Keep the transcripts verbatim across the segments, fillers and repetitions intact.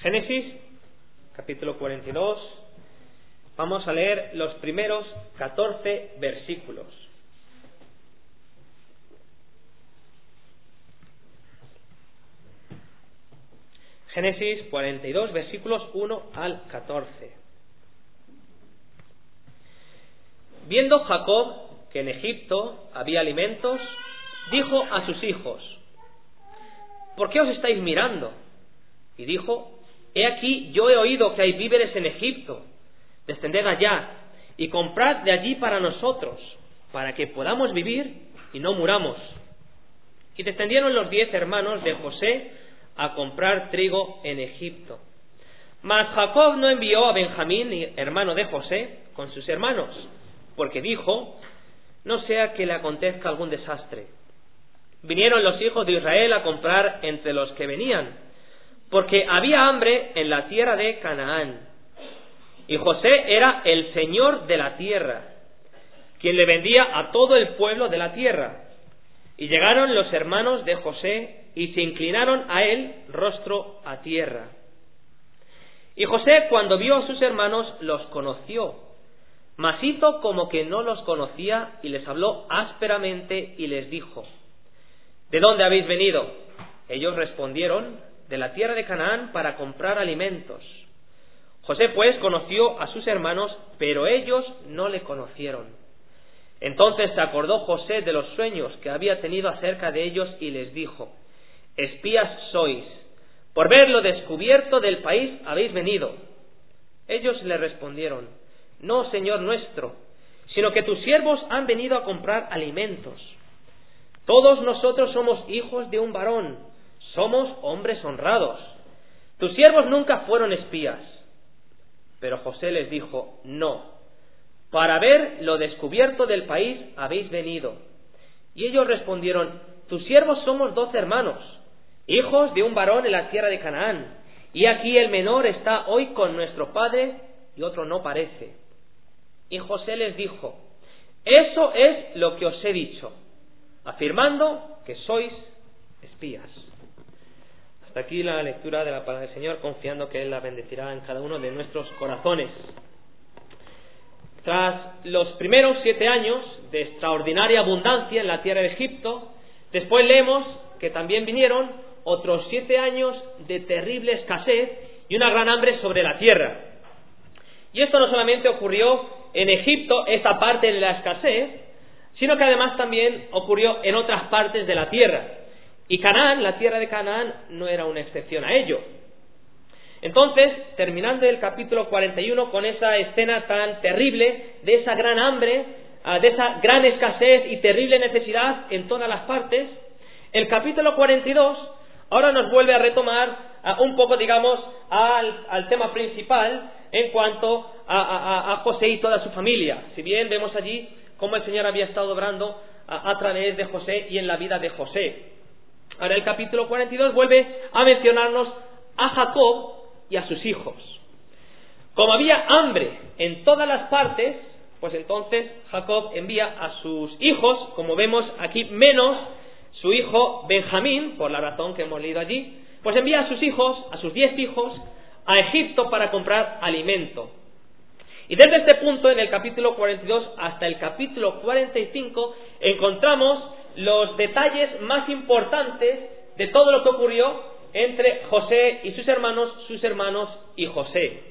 Génesis, capítulo cuarenta y dos. Vamos a leer los primeros catorce versículos. Génesis cuarenta y dos, versículos uno al catorce. Viendo Jacob que en Egipto había alimentos, dijo a sus hijos: ¿por qué os estáis mirando? Y dijo: he aquí, yo he oído que hay víveres en Egipto. Descended allá y comprad de allí para nosotros, para que podamos vivir y no muramos. Y descendieron los diez hermanos de José a comprar trigo en Egipto. Mas Jacob no envió a Benjamín, hermano de José, con sus hermanos, porque dijo: no sea que le acontezca algún desastre. Vinieron los hijos de Israel a comprar entre los que venían, porque había hambre en la tierra de Canaán. Y José era el señor de la tierra, quien le vendía a todo el pueblo de la tierra. Y llegaron los hermanos de José y se inclinaron a él rostro a tierra. Y José, cuando vio a sus hermanos, los conoció, mas hizo como que no los conocía y les habló ásperamente y les dijo: ¿de dónde habéis venido? Ellos respondieron: de la tierra de Canaán, para comprar alimentos. José pues conoció a sus hermanos, pero ellos no le conocieron. Entonces se acordó José de los sueños que había tenido acerca de ellos y les dijo: espías sois, por ver lo descubierto del país habéis venido. Ellos le respondieron: no, señor nuestro, sino que tus siervos han venido a comprar alimentos. Todos nosotros somos hijos de un varón, somos hombres honrados. Tus siervos nunca fueron espías. Pero José les dijo: no, para ver lo descubierto del país habéis venido. Y ellos respondieron: tus siervos somos doce hermanos, hijos de un varón en la tierra de Canaán, y aquí el menor está hoy con nuestro padre y otro no parece. Y José les dijo: eso es lo que os he dicho, afirmando que sois espías. Hasta aquí la lectura de la palabra del Señor, confiando que Él la bendecirá en cada uno de nuestros corazones. Tras los primeros siete años de extraordinaria abundancia en la tierra de Egipto, después leemos que también vinieron otros siete años de terrible escasez y una gran hambre sobre la tierra. Y esto no solamente ocurrió en Egipto, esta parte de la escasez, sino que además también ocurrió en otras partes de la tierra. Y Canaán, la tierra de Canaán, no era una excepción a ello. Entonces, terminando el capítulo cuarenta y uno con esa escena tan terrible de esa gran hambre, de esa gran escasez y terrible necesidad en todas las partes, el capítulo cuarenta y dos ahora nos vuelve a retomar un poco, digamos, al, al tema principal en cuanto a, a, a José y toda su familia. Si bien vemos allí cómo el Señor había estado obrando a, a través de José y en la vida de José. Ahora el capítulo cuarenta y dos vuelve a mencionarnos a Jacob y a sus hijos. Como había hambre en todas las partes, pues entonces Jacob envía a sus hijos, como vemos aquí, menos su hijo Benjamín, por la razón que hemos leído allí, pues envía a sus hijos, a sus diez hijos, a Egipto para comprar alimento. Y desde este punto, en el capítulo cuarenta y dos hasta el capítulo cuarenta y cinco, encontramos los detalles más importantes de todo lo que ocurrió entre José y sus hermanos, sus hermanos y José.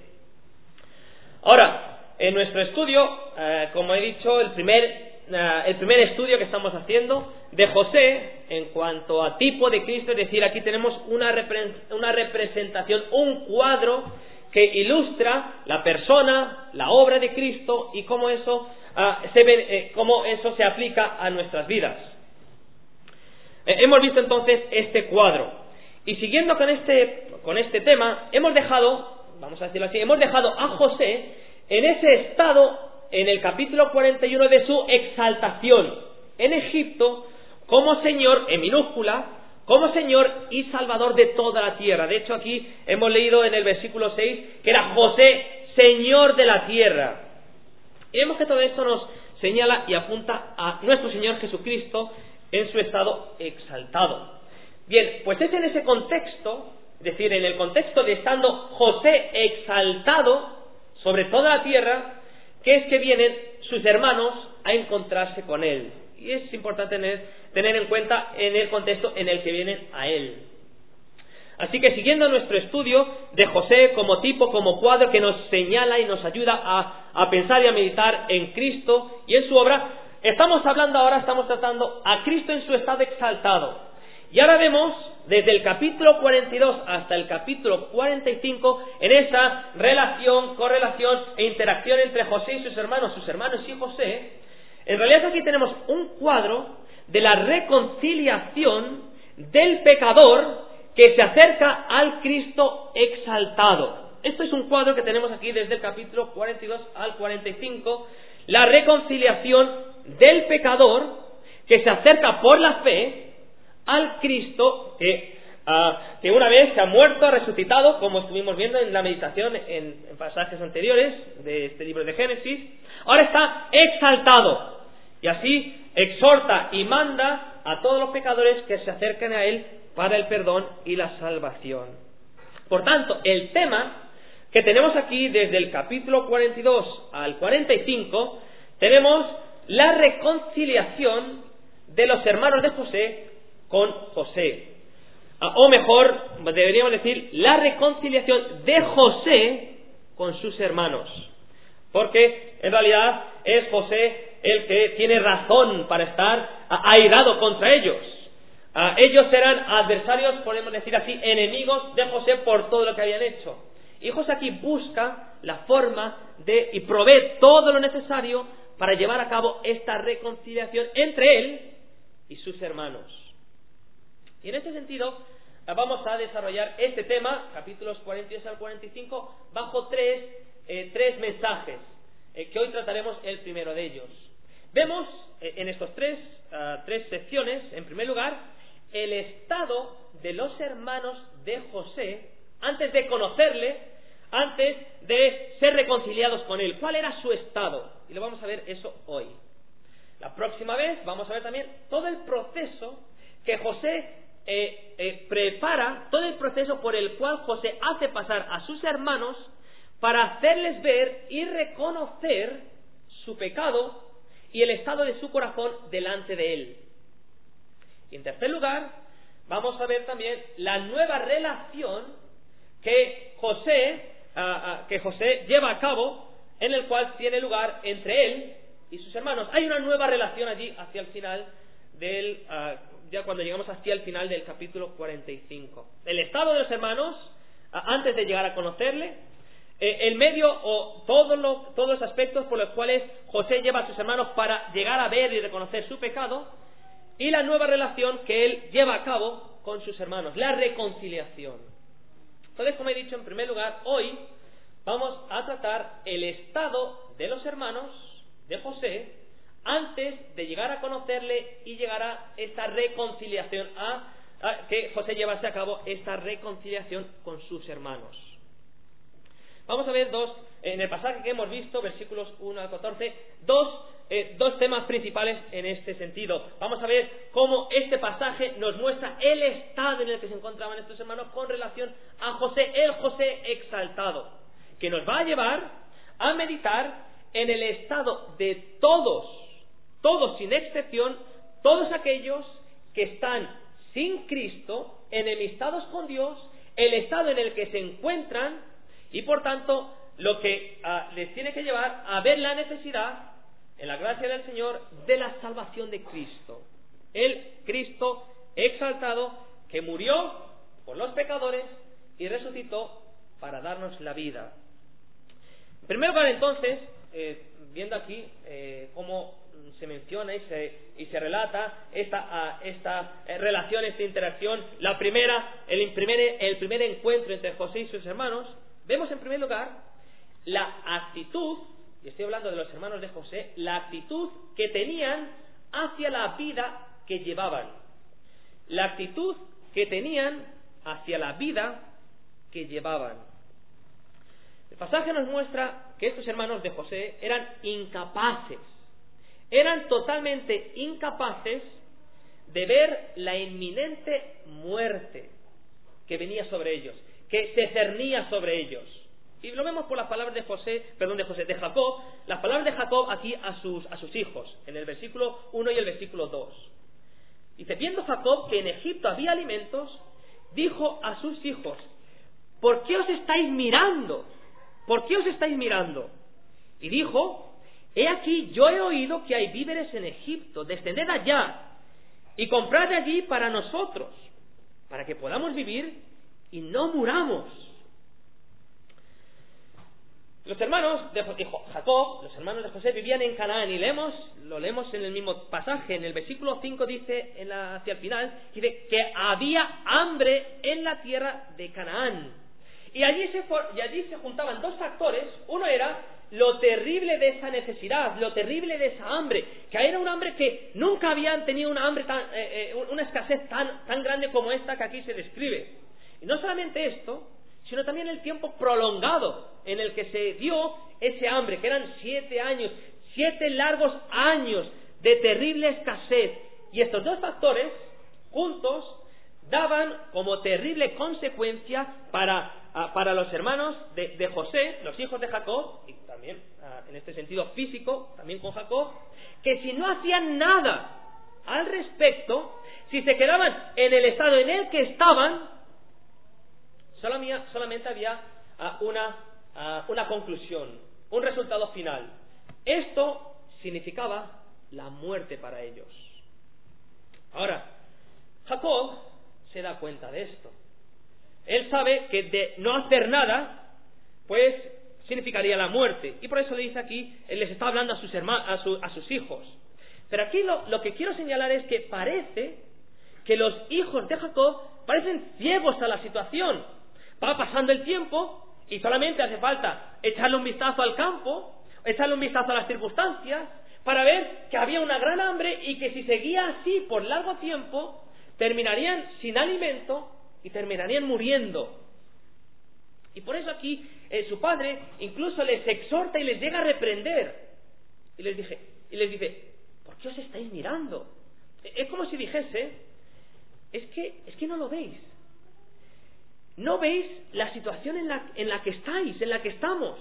Ahora, en nuestro estudio, eh, como he dicho, el primer, eh, el primer estudio que estamos haciendo de José en cuanto a tipo de Cristo, es decir, aquí tenemos una, repre- una representación, un cuadro que ilustra la persona, la obra de Cristo y cómo eso, uh, se ve, eh, cómo eso se aplica a nuestras vidas. Eh, hemos visto entonces este cuadro. Y siguiendo con este, con este tema, hemos dejado, vamos a decirlo así, hemos dejado a José en ese estado, en el capítulo cuarenta y uno, de su exaltación en Egipto, como Señor, en minúscula, como Señor y Salvador de toda la tierra. De hecho, aquí hemos leído en el versículo seis que era José, Señor de la tierra. Y vemos que todo esto nos señala y apunta a nuestro Señor Jesucristo en su estado exaltado. Bien, pues es en ese contexto es decir, en el contexto de estando José exaltado sobre toda la tierra, que es que vienen sus hermanos a encontrarse con él. Y es importante tener, tener en cuenta en el contexto en el que vienen a él. Así que siguiendo nuestro estudio de José como tipo, como cuadro que nos señala y nos ayuda a, a pensar y a meditar en Cristo y en su obra, estamos hablando ahora, estamos tratando a Cristo en su estado exaltado. Y ahora vemos desde el capítulo cuarenta y dos hasta el capítulo cuarenta y cinco en esa relación, correlación e interacción entre José y sus hermanos, sus hermanos y José. En realidad aquí tenemos un cuadro de la reconciliación del pecador que se acerca al Cristo exaltado. Esto es un cuadro que tenemos aquí desde el capítulo cuarenta y dos al cuarenta y cinco, la reconciliación del pecador que se acerca por la fe al Cristo que, uh, que una vez se ha muerto, ha resucitado, como estuvimos viendo en la meditación en, en pasajes anteriores de este libro de Génesis. Ahora está exaltado y así exhorta y manda a todos los pecadores que se acerquen a él para el perdón y la salvación. Por tanto, el tema que tenemos aquí desde el capítulo cuarenta y dos al cuarenta y cinco, tenemos la reconciliación de los hermanos de José con José. O mejor, deberíamos decir, la reconciliación de José con sus hermanos. Porque en realidad es José el que tiene razón para estar airado contra ellos. Uh, ellos eran adversarios, podemos decir así, enemigos de José por todo lo que habían hecho. Y José aquí busca la forma de y provee todo lo necesario para llevar a cabo esta reconciliación entre él y sus hermanos. Y en este sentido uh, vamos a desarrollar este tema, capítulos cuarenta y dos al cuarenta y cinco, bajo tres, eh, tres mensajes, eh, que hoy trataremos el primero de ellos. Vemos eh, en estos tres, uh, tres secciones, en primer lugar, el estado de los hermanos de José antes de conocerle, antes de ser reconciliados con él. ¿Cuál era su estado? Y lo vamos a ver eso hoy. La próxima vez vamos a ver también todo el proceso que José eh, eh, prepara, todo el proceso por el cual José hace pasar a sus hermanos para hacerles ver y reconocer su pecado y el estado de su corazón delante de él. Y en tercer lugar, vamos a ver también la nueva relación que José, uh, uh, que José lleva a cabo, en el cual tiene lugar entre él y sus hermanos. Hay una nueva relación allí hacia el final del, uh, ya cuando llegamos hacia el final del capítulo cuarenta y cinco. El estado de los hermanos, uh, antes de llegar a conocerle, eh, el medio o todo lo, todos los aspectos por los cuales José lleva a sus hermanos para llegar a ver y reconocer su pecado, y la nueva relación que él lleva a cabo con sus hermanos, la reconciliación. Entonces, como he dicho, en primer lugar, hoy vamos a tratar el estado de los hermanos de José antes de llegar a conocerle y llegar a esta reconciliación, a, a que José llevase a cabo esta reconciliación con sus hermanos. Vamos a ver dos, en el pasaje que hemos visto, versículos uno al catorce, dos Eh, dos temas principales en este sentido. Vamos a ver cómo este pasaje nos muestra el estado en el que se encontraban estos hermanos con relación a José, el José exaltado, que nos va a llevar a meditar en el estado de todos, todos sin excepción, todos aquellos que están sin Cristo, enemistados con Dios, el estado en el que se encuentran y por tanto lo que uh, les tiene que llevar a ver la necesidad, en la gracia del Señor, de la salvación de Cristo. El Cristo exaltado que murió por los pecadores y resucitó para darnos la vida. En primer lugar, entonces, eh, viendo aquí eh, cómo se menciona y se, y se relata esta, uh, esta eh, relación, esta interacción, la primera, el primer, el primer encuentro entre José y sus hermanos, vemos en primer lugar la actitud, y estoy hablando de los hermanos de José, la actitud que tenían hacia la vida que llevaban. La actitud que tenían hacia la vida que llevaban. El pasaje nos muestra que estos hermanos de José eran incapaces, eran totalmente incapaces de ver la inminente muerte que venía sobre ellos, que se cernía sobre ellos. Y lo vemos por las palabras de José, perdón, de José, de Jacob, las palabras de Jacob aquí a sus, a sus hijos, en el versículo uno y el versículo dos. Dice, viendo Jacob que en Egipto había alimentos, dijo a sus hijos, ¿por qué os estáis mirando? ¿Por qué os estáis mirando? Y dijo, he aquí, yo he oído que hay víveres en Egipto, descended allá y comprad de allí para nosotros, para que podamos vivir y no muramos. Los hermanos de Jacob, los hermanos de José, vivían en Canaán, y leemos, lo leemos en el mismo pasaje, en el versículo cinco dice, en la, hacia el final, dice que había hambre en la tierra de Canaán. Y allí se, y allí se juntaban dos factores. Uno era lo terrible de esa necesidad, lo terrible de esa hambre, que era un hambre que nunca habían tenido una hambre tan, eh, eh, una escasez tan, tan grande como esta que aquí se describe. Y no solamente esto, sino también el tiempo prolongado en el que se dio ese hambre, que eran siete años, siete largos años de terrible escasez. Y estos dos factores, juntos, daban como terrible consecuencia para, uh, para los hermanos de, de José, los hijos de Jacob, y también uh, en este sentido físico, también con Jacob, que si no hacían nada al respecto, si se quedaban en el estado en el que estaban, solamente había uh, una, uh, una conclusión, un resultado final. Esto significaba la muerte para ellos. Ahora, Jacob se da cuenta de esto. Él sabe que de no hacer nada, pues significaría la muerte. Y por eso le dice aquí, él les está hablando a sus hermanos, a, su, a sus hijos. Pero aquí lo, lo que quiero señalar es que parece que los hijos de Jacob parecen ciegos a la situación. Va pasando el tiempo y solamente hace falta echarle un vistazo al campo, echarle un vistazo a las circunstancias, para ver que había una gran hambre y que si seguía así por largo tiempo, terminarían sin alimento y terminarían muriendo. Y por eso aquí eh, su padre incluso les exhorta y les llega a reprender. Y les, dije, y les dice, ¿por qué os estáis mirando? Es como si dijese, es que, es que no lo veis. No veis la situación en la, en la que estáis, en la que estamos.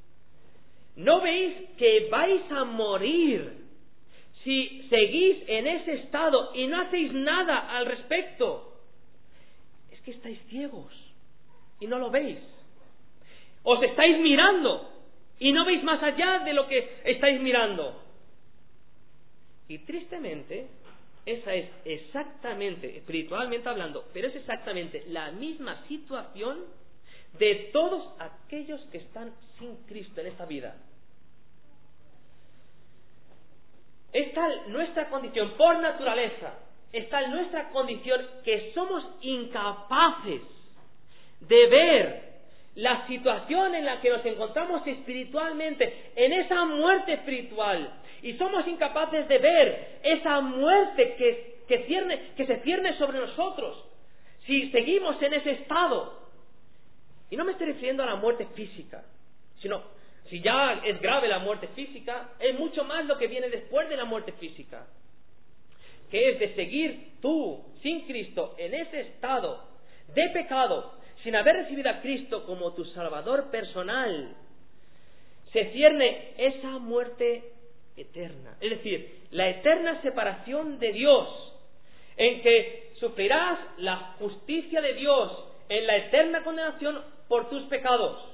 No veis que vais a morir si seguís en ese estado y no hacéis nada al respecto. Es que estáis ciegos y no lo veis. Os estáis mirando y no veis más allá de lo que estáis mirando. Y tristemente, esa es exactamente, espiritualmente hablando, pero es exactamente la misma situación de todos aquellos que están sin Cristo en esta vida. Es tal nuestra condición por naturaleza, es tal nuestra condición que somos incapaces de ver la situación en la que nos encontramos espiritualmente, en esa muerte espiritual, y somos incapaces de ver esa muerte que, que, cierne, que se cierne sobre nosotros si seguimos en ese estado. Y no me estoy refiriendo a la muerte física, sino si ya es grave la muerte física, es mucho más lo que viene después de la muerte física, que es de seguir tú, sin Cristo, en ese estado de pecado, sin haber recibido a Cristo como tu Salvador personal. Se cierne esa muerte eterna, es decir, la eterna separación de Dios, en que sufrirás la justicia de Dios en la eterna condenación por tus pecados.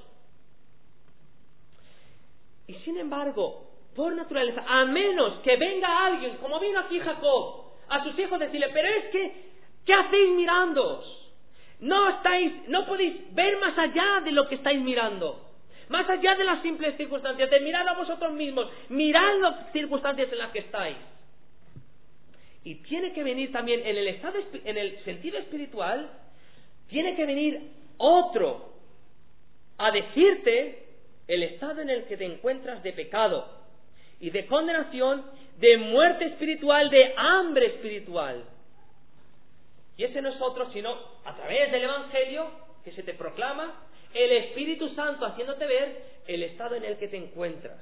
Y sin embargo, por naturaleza, a menos que venga alguien, como vino aquí Jacob, a sus hijos decirle, pero es que, ¿qué hacéis mirándoos? No estáis, no podéis ver más allá de lo que estáis mirando, más allá de las simples circunstancias, de mirar a vosotros mismos, mirad las circunstancias en las que estáis. Y tiene que venir también en el estado, en el sentido espiritual, tiene que venir otro a decirte el estado en el que te encuentras de pecado y de condenación, de muerte espiritual, de hambre espiritual. Y ese no es otro sino a través del Evangelio que se te proclama, el Espíritu Santo haciéndote ver el estado en el que te encuentras.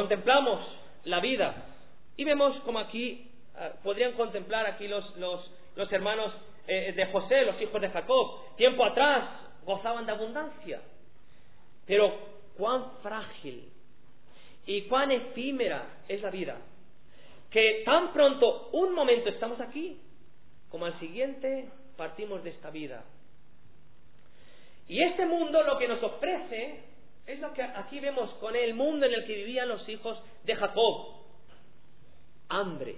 Contemplamos la vida y vemos como aquí uh, podrían contemplar aquí los, los los hermanos eh, de José, los hijos de Jacob. Tiempo atrás gozaban de abundancia. Pero cuán frágil y cuán efímera es la vida, que tan pronto un momento estamos aquí, como al siguiente partimos de esta vida. Y este mundo lo que nos ofrece es lo que aquí vemos con el mundo en el que vivían los hijos de Jacob: hambre,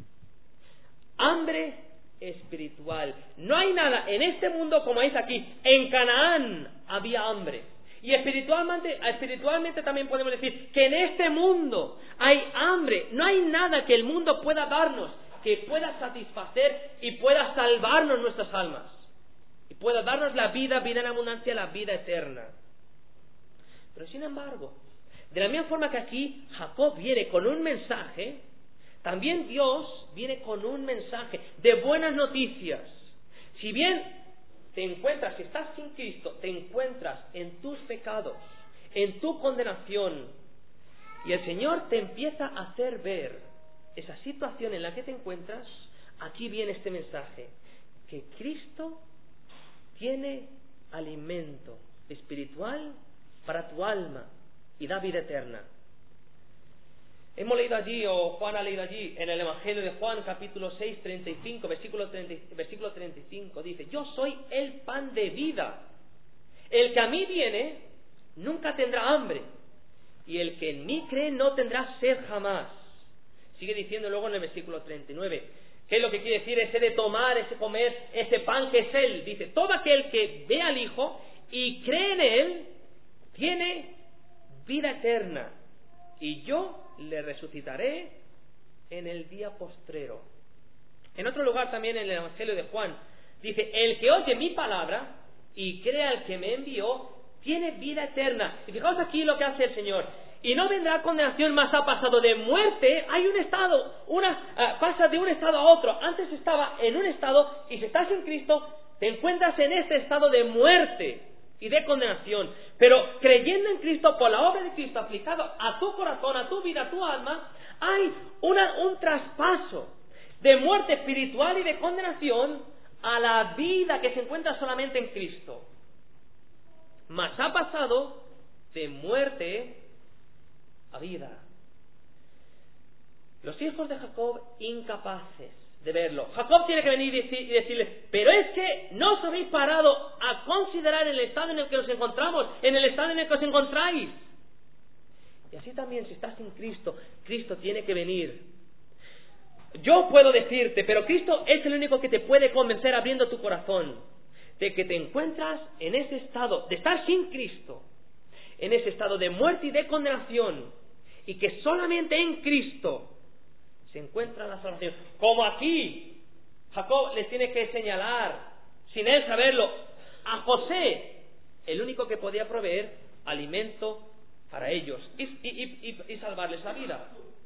hambre espiritual. No hay nada en este mundo como es aquí. En Canaán había hambre. Y espiritualmente, espiritualmente también podemos decir que en este mundo hay hambre. No hay nada que el mundo pueda darnos que pueda satisfacer y pueda salvarnos nuestras almas, y pueda darnos la vida, vida en abundancia, la vida eterna. Pero sin embargo, de la misma forma que aquí Jacob viene con un mensaje, también Dios viene con un mensaje de buenas noticias. Si bien te encuentras, si estás sin Cristo, te encuentras en tus pecados, en tu condenación, y el Señor te empieza a hacer ver esa situación en la que te encuentras, aquí viene este mensaje: que Cristo tiene alimento espiritual para tu alma y da vida eterna. Hemos leído allí, o Juan ha leído allí, en el Evangelio de Juan, capítulo seis, treinta y cinco, versículo treinta, versículo treinta y cinco, dice: yo soy el pan de vida. El que a mí viene nunca tendrá hambre, y el que en mí cree no tendrá sed jamás. Sigue diciendo luego en el versículo treinta y nueve, ¿qué es lo que quiere decir ese de tomar, ese comer, ese pan que es Él? Dice: todo aquel que ve al Hijo y cree en Él tiene vida eterna, y yo le resucitaré en el día postrero. En otro lugar también, en el Evangelio de Juan, dice: el que oye mi palabra y crea al que me envió tiene vida eterna. Y fijaos aquí lo que hace el Señor: y no vendrá condenación, más ha pasado de muerte. Hay un estado, una uh, pasa de un estado a otro. Antes estaba en un estado, y si estás en Cristo te encuentras en este estado de muerte y de condenación. Pero creyendo en Cristo, por la obra de Cristo aplicado a tu corazón, a tu vida, a tu alma, hay una, un traspaso de muerte espiritual y de condenación a la vida que se encuentra solamente en Cristo. Mas ha pasado de muerte a vida. Los hijos de Jacob incapaces de verlo. Jacob tiene que venir y, decir, y decirles: pero es que no os habéis parado a considerar el estado en el que nos encontramos, en el estado en el que os encontráis. Y así también, si estás en Cristo, Cristo tiene que venir. Yo puedo decirte, pero Cristo es el único que te puede convencer, abriendo tu corazón, de que te encuentras en ese estado de estar sin Cristo, en ese estado de muerte y de condenación, y que solamente en Cristo se encuentra la salvación. Como aquí Jacob les tiene que señalar, sin él saberlo, a José, el único que podía proveer alimento para ellos y, y, y, y salvarles la vida.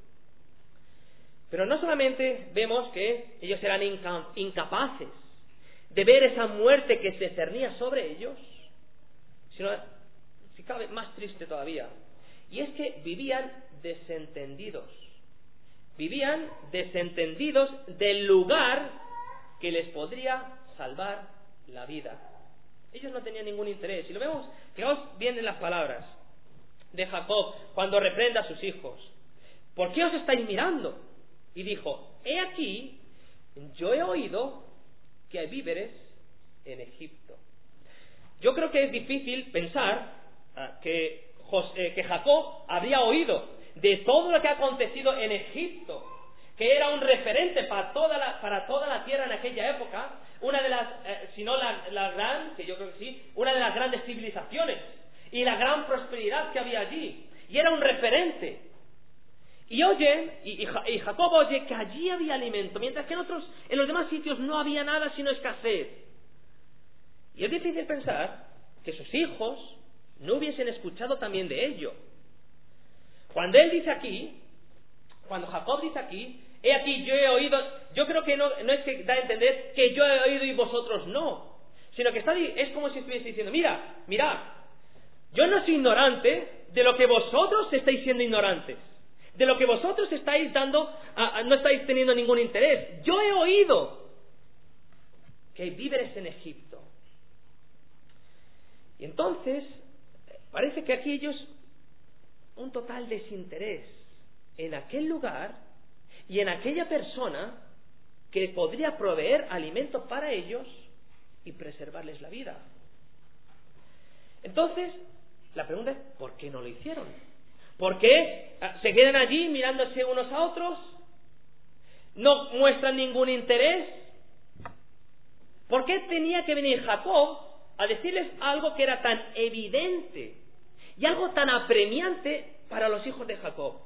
Pero no solamente vemos que ellos eran inca, incapaces de ver esa muerte que se cernía sobre ellos, sino, si cabe, más triste todavía, y es que vivían desentendidos. Vivían desentendidos del lugar que les podría salvar la vida. Ellos no tenían ningún interés. Y lo vemos, fijaos bien en las palabras de Jacob cuando reprende a sus hijos: ¿por qué os estáis mirando? Y dijo: he aquí, yo he oído que hay víveres en Egipto. Yo creo que es difícil pensar uh, que, José, que Jacob habría oído de todo lo que ha acontecido en Egipto, que era un referente para toda la, para toda la tierra en aquella época, una de las, eh, si no la, la gran, que yo creo que sí, una de las grandes civilizaciones, y la gran prosperidad que había allí, y era un referente. Y oyen, y, y, y Jacob oye que allí había alimento, mientras que en otros, en los demás sitios no había nada sino escasez. Y es difícil pensar que sus hijos no hubiesen escuchado también de ello. Cuando él dice aquí, cuando Jacob dice aquí: he aquí, yo he oído, yo creo que no, no es que da a entender que yo he oído y vosotros no, sino que está, es como si estuviese diciendo: mira, mirad, yo no soy ignorante de lo que vosotros estáis siendo ignorantes, de lo que vosotros estáis dando, a, a, no estáis teniendo ningún interés. Yo he oído que hay víveres en Egipto. Y entonces, parece que aquí ellos, un total desinterés en aquel lugar y en aquella persona que podría proveer alimento para ellos y preservarles la vida. Entonces, la pregunta es, ¿por qué no lo hicieron? ¿Por qué se quedan allí mirándose unos a otros? ¿No muestran ningún interés? ¿Por qué tenía que venir Jacob a decirles algo que era tan evidente y algo tan apremiante para los hijos de Jacob?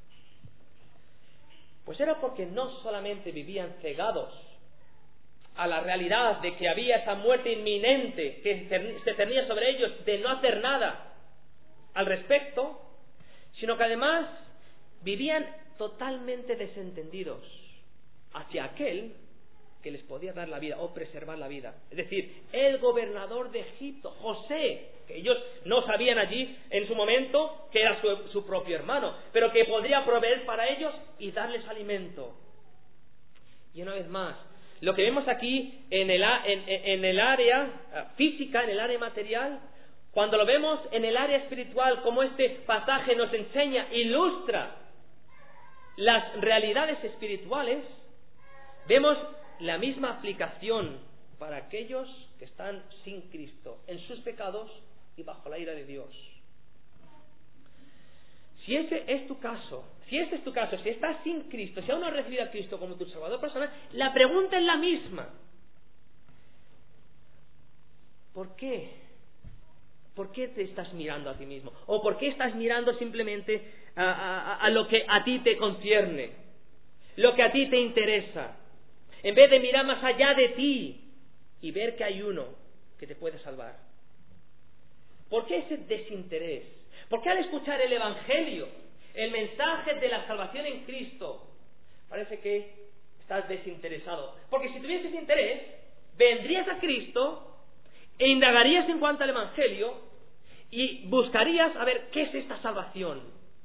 Pues era porque no solamente vivían cegados a la realidad de que había esa muerte inminente que se cernía sobre ellos, de no hacer nada al respecto, sino que además vivían totalmente desentendidos hacia aquel que les podía dar la vida o preservar la vida. Es decir, el gobernador de Egipto, José, que ellos no sabían allí en su momento que era su, su propio hermano, pero que podría proveer para ellos y darles alimento. Y una vez más, lo que vemos aquí en el, en, en el área física, en el área material, cuando lo vemos en el área espiritual, como este pasaje nos enseña, ilustra las realidades espirituales, vemos la misma aplicación para aquellos que están sin Cristo, en sus pecados y bajo la ira de Dios. Si ese es tu caso, si este es tu caso, si estás sin Cristo, si aún no has recibido a Cristo como tu Salvador personal, la pregunta es la misma. ¿Por qué? ¿Por qué te estás mirando a ti mismo? ¿O por qué estás mirando simplemente a, a, a lo que a ti te concierne? Lo que a ti te interesa. En vez de mirar más allá de ti y ver que hay uno que te puede salvar. ¿Por qué ese desinterés? ¿Por qué al escuchar el Evangelio, el mensaje de la salvación en Cristo, parece que estás desinteresado? Porque si tuvieses interés, vendrías a Cristo e indagarías en cuanto al Evangelio y buscarías a ver qué es esta salvación.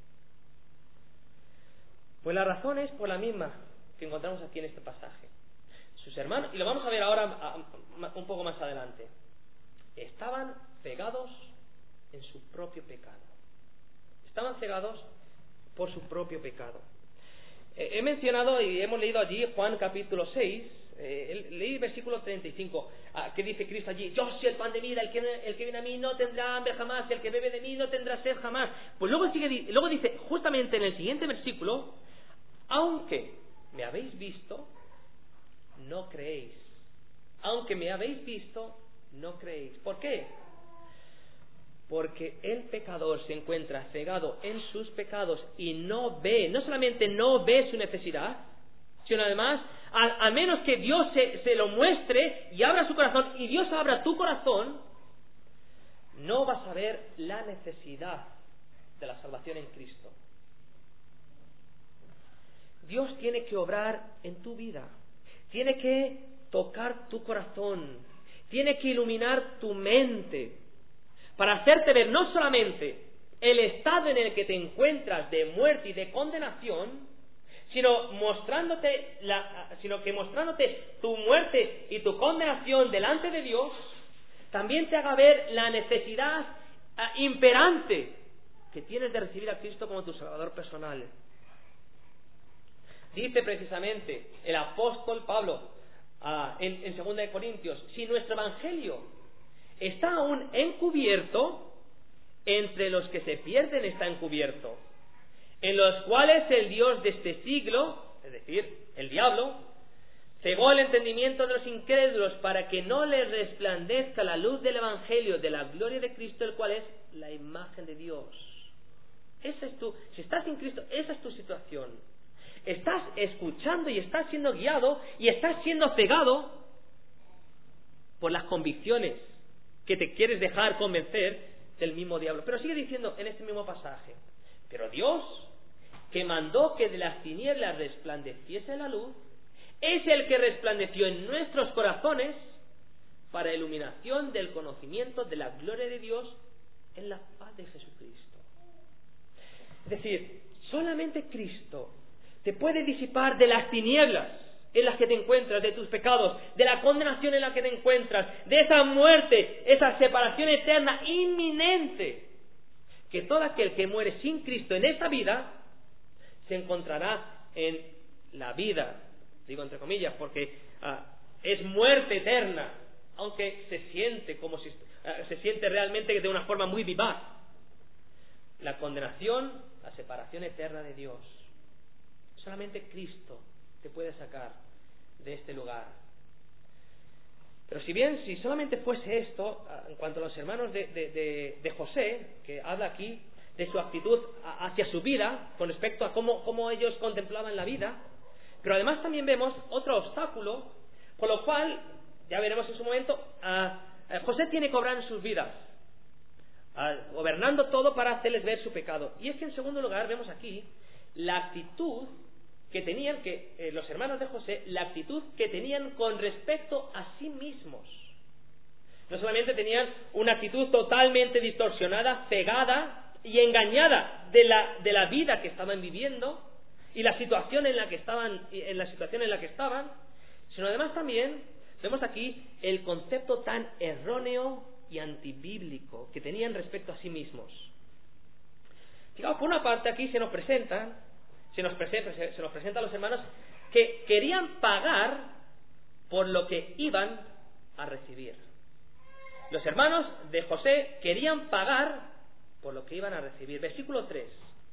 Pues la razón es por la misma que encontramos aquí en este pasaje. Sus hermanos, y lo vamos a ver ahora un poco más adelante, estaban cegados en su propio pecado. Estaban cegados por su propio pecado. Eh, he mencionado y hemos leído allí Juan capítulo seis, eh, leí versículo treinta y cinco, ah, que dice Cristo allí: yo soy el pan de vida, el que, el que viene a mí no tendrá hambre jamás, y el que bebe de mí no tendrá sed jamás. Pues luego, sigue, luego dice, justamente en el siguiente versículo: aunque me habéis visto, no creéis. Aunque me habéis visto, no creéis. ¿Por qué? Porque el pecador se encuentra cegado en sus pecados y no ve, no solamente no ve su necesidad, sino además, a, a menos que Dios se, se lo muestre y abra su corazón, y Dios abra tu corazón, no vas a ver la necesidad de la salvación en Cristo. Dios tiene que obrar en tu vida, tiene que tocar tu corazón, tiene que iluminar tu mente, para hacerte ver no solamente el estado en el que te encuentras de muerte y de condenación, sino mostrándote la, sino que mostrándote tu muerte y tu condenación delante de Dios, también te haga ver la necesidad uh, imperante que tienes de recibir a Cristo como tu Salvador personal. Dice precisamente el apóstol Pablo uh, en, en segunda de Corintios: si nuestro evangelio está aún encubierto, entre los que se pierden está encubierto, en los cuales el Dios de este siglo, es decir, el diablo, cegó el entendimiento de los incrédulos para que no les resplandezca la luz del evangelio de la gloria de Cristo, el cual es la imagen de Dios. Esa es tu, si estás en Cristo, esa es tu situación. Estás escuchando y estás siendo guiado y estás siendo cegado por las convicciones que te quieres dejar convencer del mismo diablo. Pero sigue diciendo en este mismo pasaje: pero Dios, que mandó que de las tinieblas resplandeciese la luz, es el que resplandeció en nuestros corazones para iluminación del conocimiento de la gloria de Dios en la paz de Jesucristo. Es decir, solamente Cristo te puede disipar de las tinieblas en la que te encuentras, de tus pecados, de la condenación en la que te encuentras, de esa muerte, esa separación eterna inminente, que todo aquel que muere sin Cristo en esta vida se encontrará en la vida, digo entre comillas, porque uh, es muerte eterna, aunque se siente como si uh, se siente realmente de una forma muy vivaz. La condenación, la separación eterna de Dios. Solamente Cristo te puede sacar de este lugar. Pero si bien, si solamente fuese esto, en cuanto a los hermanos de, de, de, de José, que habla aquí de su actitud hacia su vida, con respecto a cómo, cómo ellos contemplaban la vida, pero además también vemos otro obstáculo, por lo cual, ya veremos en su momento, a, a José tiene que obrar en sus vidas, a, gobernando todo para hacerles ver su pecado. Y es que en segundo lugar vemos aquí la actitud que tenían que eh, los hermanos de José, la actitud que tenían con respecto a sí mismos. No solamente tenían una actitud totalmente distorsionada, cegada y engañada de la, de la vida que estaban viviendo y la situación en la que estaban, en la situación en la que estaban, sino además también vemos aquí el concepto tan erróneo y antibíblico que tenían respecto a sí mismos. Fijaos, por una parte aquí se nos presenta Se nos, presenta, se nos presenta a los hermanos que querían pagar por lo que iban a recibir. Los hermanos de José querían pagar por lo que iban a recibir. Versículo tres.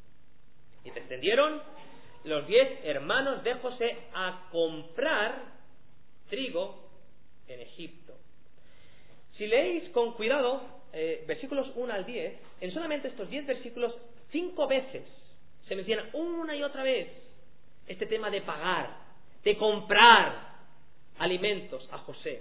Y descendieron los diez hermanos de José a comprar trigo en Egipto. Si leéis con cuidado eh, versículos uno al diez, en solamente estos diez versículos, cinco veces se menciona una y otra vez este tema de pagar, de comprar alimentos a José.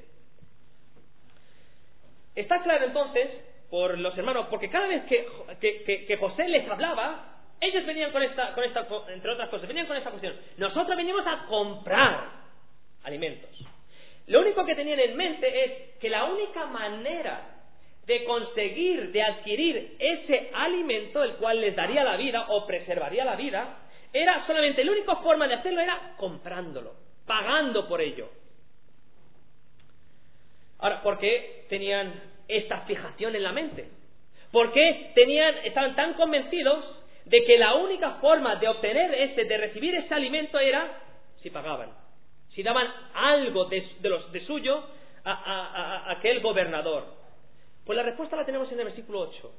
Está claro entonces por los hermanos, porque cada vez que, que, que, que José les hablaba, ellos venían con esta, con esta, entre otras cosas, venían con esta cuestión: nosotros venimos a comprar alimentos. Lo único que tenían en mente es que la única manera de conseguir, de adquirir ese alimento, el cual les daría la vida o preservaría la vida, era solamente, la única forma de hacerlo era comprándolo, pagando por ello. Ahora, ¿por qué tenían esta fijación en la mente? ¿Por qué tenían, estaban tan convencidos de que la única forma de obtener ese, de recibir ese alimento era si pagaban, si daban algo de, de, los, de suyo a, a, a, a aquel gobernador? Pues la respuesta la tenemos en el versículo ocho.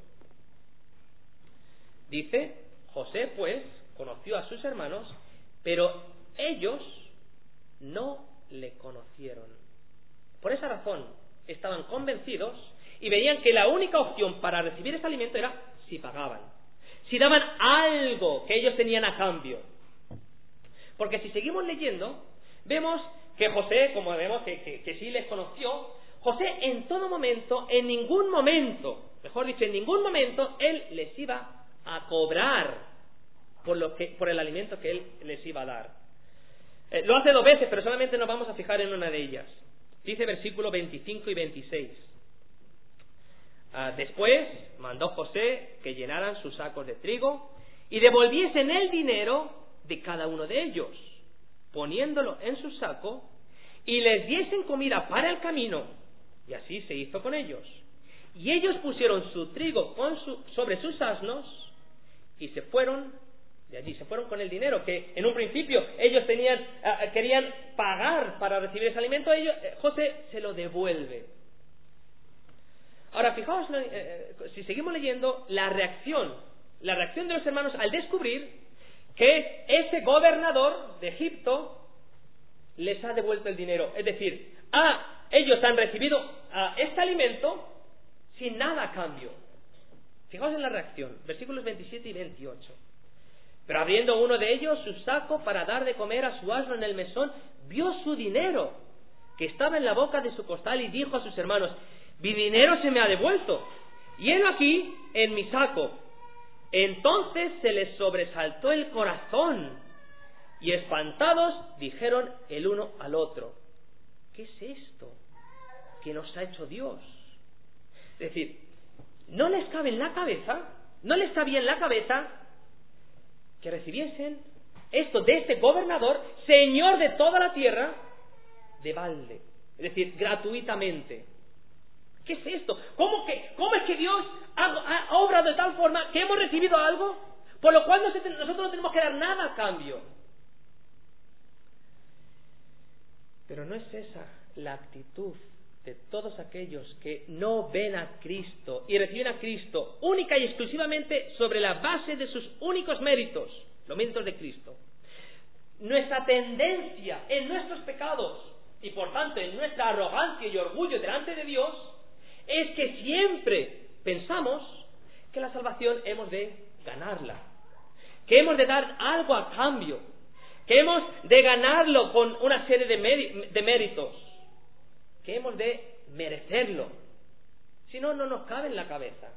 Dice: José pues conoció a sus hermanos, pero ellos no le conocieron. Por esa razón estaban convencidos y veían que la única opción para recibir ese alimento era si pagaban, si daban algo que ellos tenían a cambio. Porque si seguimos leyendo, vemos que José, como vemos que, que, que sí les conoció, José en todo momento, en ningún momento, mejor dicho, en ningún momento, él les iba a cobrar por, lo que, por el alimento que él les iba a dar. Eh, lo hace dos veces, pero solamente nos vamos a fijar en una de ellas. Dice versículos veinticinco y veintiséis. Ah, después mandó José que llenaran sus sacos de trigo y devolviesen el dinero de cada uno de ellos, poniéndolo en su saco, y les diesen comida para el camino. Y así se hizo con ellos. Y ellos pusieron su trigo con su, sobre sus asnos y se fueron de allí, se fueron con el dinero que en un principio ellos tenían, uh, querían pagar para recibir ese alimento. Ellos, eh, José se lo devuelve. Ahora fijaos, eh, si seguimos leyendo, la reacción, la reacción de los hermanos al descubrir que ese gobernador de Egipto les ha devuelto el dinero. Es decir, ah, ellos han recibido uh, este alimento sin nada a cambio. Fijaos en la reacción, versículos veintisiete y veintiocho. Pero abriendo uno de ellos su saco para dar de comer a su asno en el mesón, vio su dinero que estaba en la boca de su costal y dijo a sus hermanos: mi dinero se me ha devuelto, y helo aquí en mi saco. Entonces se les sobresaltó el corazón y espantados dijeron el uno al otro: ¿qué es esto que nos ha hecho Dios? Es decir, no les cabe en la cabeza, no les cabía en la cabeza que recibiesen esto de este gobernador, señor de toda la tierra, de balde, es decir, gratuitamente. ¿Qué es esto? ¿Cómo, que, cómo es que Dios ha, ha obrado de tal forma que hemos recibido algo, por lo cual nosotros no tenemos que dar nada a cambio? Pero no es esa la actitud de todos aquellos que no ven a Cristo y reciben a Cristo única y exclusivamente sobre la base de sus únicos méritos, los méritos de Cristo. Nuestra tendencia en nuestros pecados y por tanto en nuestra arrogancia y orgullo delante de Dios es que siempre pensamos que la salvación hemos de ganarla, que hemos de dar algo a cambio, que hemos de ganarlo con una serie de, méri- de méritos, que hemos de merecerlo. Si no, no nos cabe en la cabeza.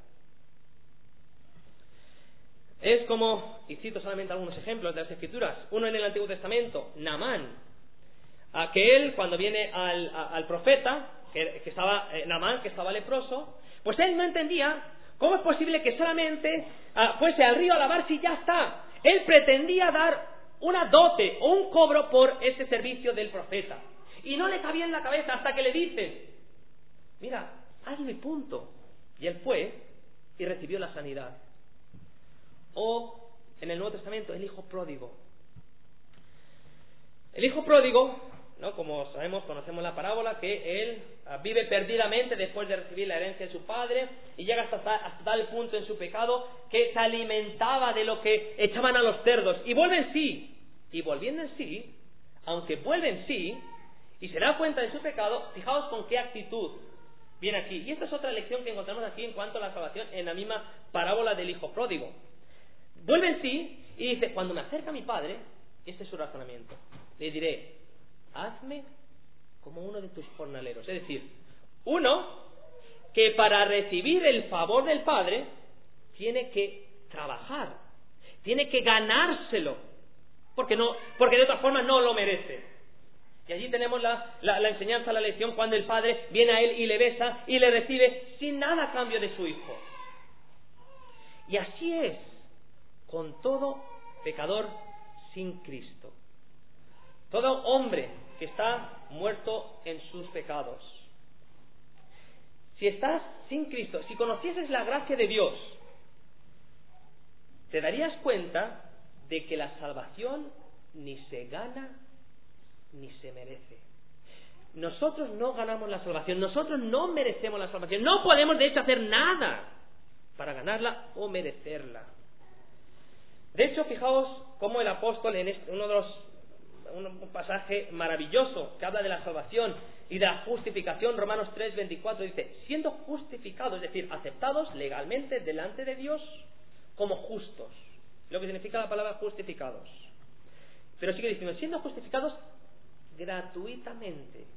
Es como, y cito solamente algunos ejemplos de las Escrituras, uno en el Antiguo Testamento, Naamán, a que él, cuando viene al, a, al profeta, que, que estaba, eh, Naamán, que estaba leproso, pues él no entendía cómo es posible que solamente uh, fuese al río a lavarse y ya está. Él pretendía dar una dote o un cobro por ese servicio del profeta. Y no le cabía en la cabeza hasta que le dicen, mira, hazlo y punto. Y él fue y recibió la sanidad. O en el Nuevo Testamento, el hijo pródigo. El hijo pródigo, ¿no? Como sabemos, conocemos la parábola, que él uh, vive perdidamente después de recibir la herencia de su padre y llega hasta, hasta tal punto en su pecado que se alimentaba de lo que echaban a los cerdos y vuelve en sí. Y volviendo en sí, aunque vuelve en sí y se da cuenta de su pecado, fijaos con qué actitud viene aquí. Y esta es otra lección que encontramos aquí en cuanto a la salvación en la misma parábola del hijo pródigo. Vuelve en sí y dice, cuando me acerca a mi padre, este es su razonamiento, le diré, hazme como uno de tus jornaleros. Es decir, uno que para recibir el favor del padre tiene que trabajar, tiene que ganárselo, porque no, porque de otra forma no lo merece. Y allí tenemos la, la, la enseñanza, la lección, cuando el padre viene a él y le besa y le recibe sin nada a cambio de su hijo. Y así es con todo pecador sin Cristo, todo hombre que está muerto en sus pecados. Si estás sin Cristo, si conocieses la gracia de Dios, te darías cuenta de que la salvación ni se gana ni se merece. Nosotros no ganamos la salvación, nosotros no merecemos la salvación, no podemos de hecho hacer nada para ganarla o merecerla. De hecho, fijaos cómo el apóstol en este, uno de los un, un pasaje maravilloso que habla de la salvación y de la justificación, Romanos tres veinticuatro dice, siendo justificados, es decir, aceptados legalmente delante de Dios como justos, lo que significa la palabra justificados. Pero sigue diciendo, siendo justificados gratuitamente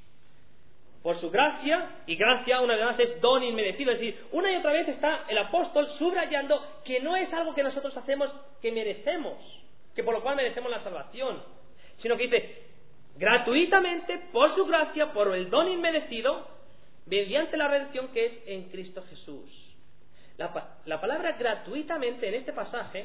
por su gracia, y gracia una vez más es don inmerecido, es decir, una y otra vez está el apóstol subrayando que no es algo que nosotros hacemos que merecemos, que por lo cual merecemos la salvación, sino que dice gratuitamente por su gracia, por el don inmerecido, mediante la redención que es en Cristo Jesús. La, la palabra gratuitamente en este pasaje,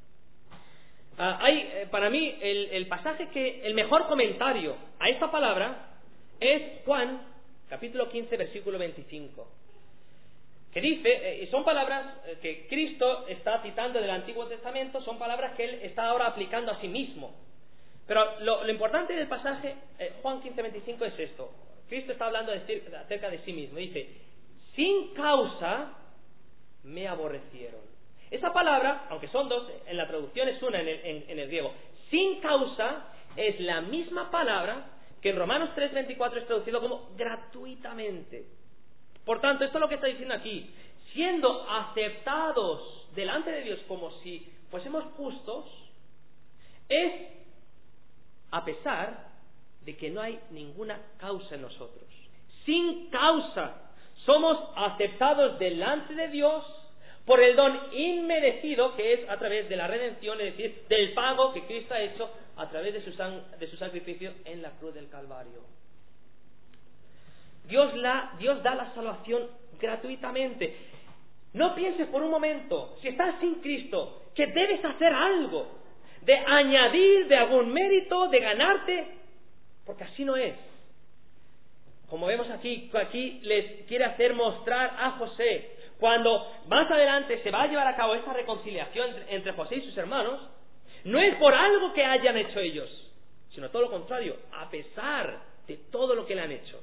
uh, hay eh, para mí el, el pasaje que el mejor comentario a esta palabra es Juan capítulo quince versículo veinticinco, que dice, y eh, son palabras eh, que Cristo está citando del Antiguo Testamento, son palabras que él está ahora aplicando a sí mismo. Pero lo, lo importante del pasaje, eh, Juan quince veinticinco, es esto. Cristo está hablando de decir, acerca de sí mismo, dice, sin causa me aborrecieron. Esa palabra, aunque son dos, en la traducción es una en el, en, en el griego, sin causa es la misma palabra que en Romanos tres veinticuatro es traducido como gratuitamente. Por tanto, esto es lo que está diciendo aquí, siendo aceptados delante de Dios como si fuésemos justos, es a pesar de que no hay ninguna causa en nosotros. Sin causa somos aceptados delante de Dios por el don inmerecido que es a través de la redención, es decir, del pago que Cristo ha hecho a través de su, san, de su sacrificio en la cruz del Calvario. Dios, la, Dios da la salvación gratuitamente. No pienses por un momento, si estás sin Cristo, que debes hacer algo. de añadir de algún mérito, de ganarte, porque así no es. Como vemos aquí, aquí les quiere hacer mostrar a José, cuando más adelante se va a llevar a cabo esta reconciliación entre José y sus hermanos, no es por algo que hayan hecho ellos, sino todo lo contrario, a pesar de todo lo que le han hecho.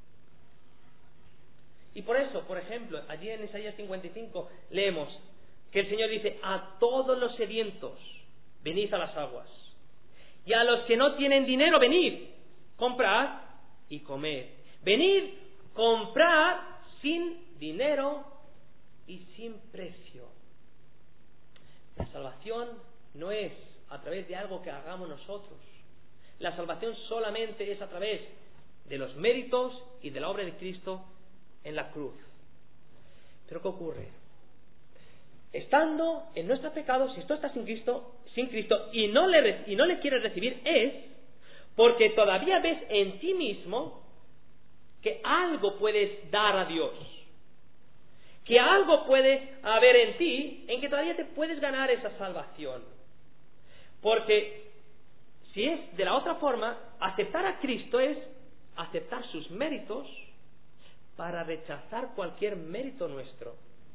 Y por eso, por ejemplo, allí en Isaías cincuenta y cinco leemos que el Señor dice: a todos los sedientos venid a las aguas, y a los que no tienen dinero venid, comprad y comed. Venid, comprad sin dinero y sin precio. La salvación no es a través de algo que hagamos nosotros. La salvación solamente es a través de los méritos y de la obra de Cristo en la cruz. Pero ¿qué ocurre? Estando en nuestros pecados, si tú estás sin Cristo, sin Cristo y no le y no le quieres recibir, es porque todavía ves en ti mismo que algo puedes dar a Dios, que algo puede haber en ti en que todavía te puedes ganar esa salvación. Porque si es de la otra forma, aceptar a Cristo es aceptar sus méritos para rechazar cualquier mérito nuestro.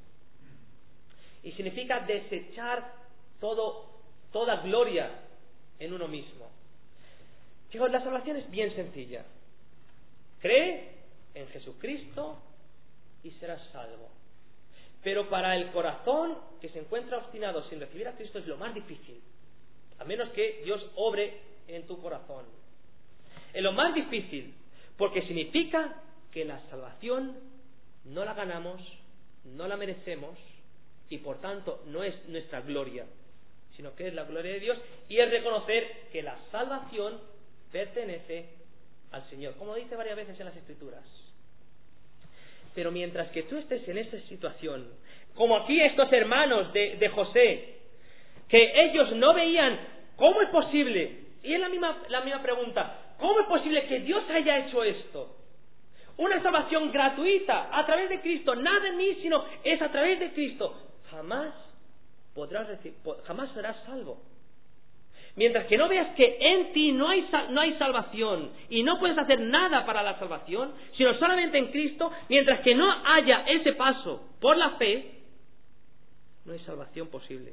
Y significa desechar todo, toda gloria en uno mismo. Chicos, la salvación es bien sencilla. Cree en Jesucristo y serás salvo. Pero para el corazón que se encuentra obstinado sin recibir a Cristo es lo más difícil, a menos que Dios obre en tu corazón. Es lo más difícil, porque significa que la salvación no la ganamos, no la merecemos, y por tanto no es nuestra gloria, sino que es la gloria de Dios, y es reconocer que la salvación pertenece al Señor, como dice varias veces en las Escrituras. Pero mientras que tú estés en esa situación, como aquí estos hermanos de, de José, que ellos no veían cómo es posible, y es la misma, la misma pregunta, ¿cómo es posible que Dios haya hecho esto? Una salvación gratuita a través de Cristo, nada en mí, sino es a través de Cristo. Jamás podrás recibir, jamás serás salvo. Mientras que no veas que en ti no hay, no hay salvación y no puedes hacer nada para la salvación, sino solamente en Cristo, mientras que no haya ese paso por la fe, no hay salvación posible.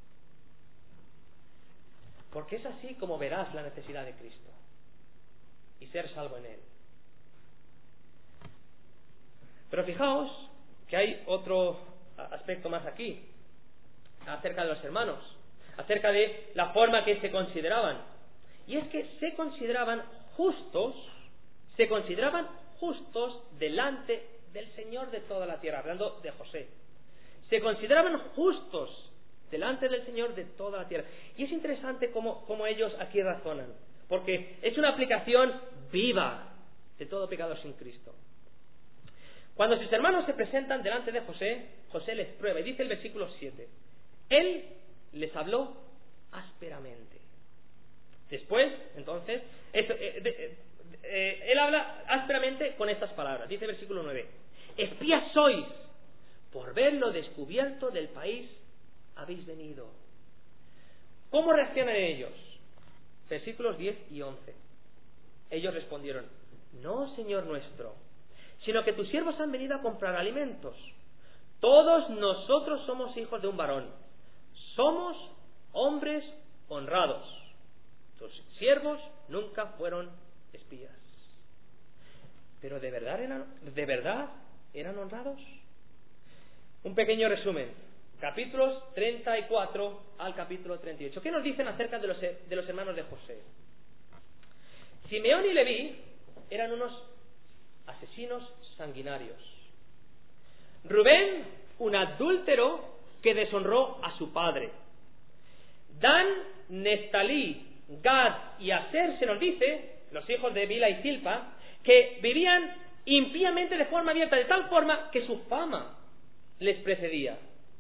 Porque es así como verás la necesidad de Cristo y ser salvo en Él. Pero fijaos que hay otro aspecto más aquí, acerca de los hermanos, acerca de la forma que se consideraban. Y es que se consideraban justos, se consideraban justos delante del Señor de toda la tierra, hablando de José. Se consideraban justos delante del Señor de toda la tierra. Y es interesante cómo, cómo ellos aquí razonan, porque es una aplicación viva de todo pecado sin Cristo. Cuando sus hermanos se presentan delante de José, José les prueba, y dice el versículo siete, él les habló ásperamente. Después, entonces, esto, eh, de, eh, él habla ásperamente con estas palabras. Dice el versículo nueve, espías sois, por ver lo descubierto del país habéis venido. ¿Cómo reaccionan ellos? Versículos diez y once. Ellos respondieron, no, Señor nuestro, sino que tus siervos han venido a comprar alimentos. Todos nosotros somos hijos de un varón. Somos hombres honrados. Tus siervos nunca fueron espías. ¿Pero de verdad eran, de verdad eran honrados? Un pequeño resumen. Capítulos treinta y cuatro al capítulo treinta y ocho. ¿Qué nos dicen acerca de los, de los hermanos de José? Simeón y Leví eran unos asesinos sanguinarios. Rubén, un adúltero que deshonró a su padre. Dan, Neftalí, Gad y Aser, se nos dice, los hijos de Bila y Silpa, que vivían impíamente de forma abierta, de tal forma que su fama les precedía.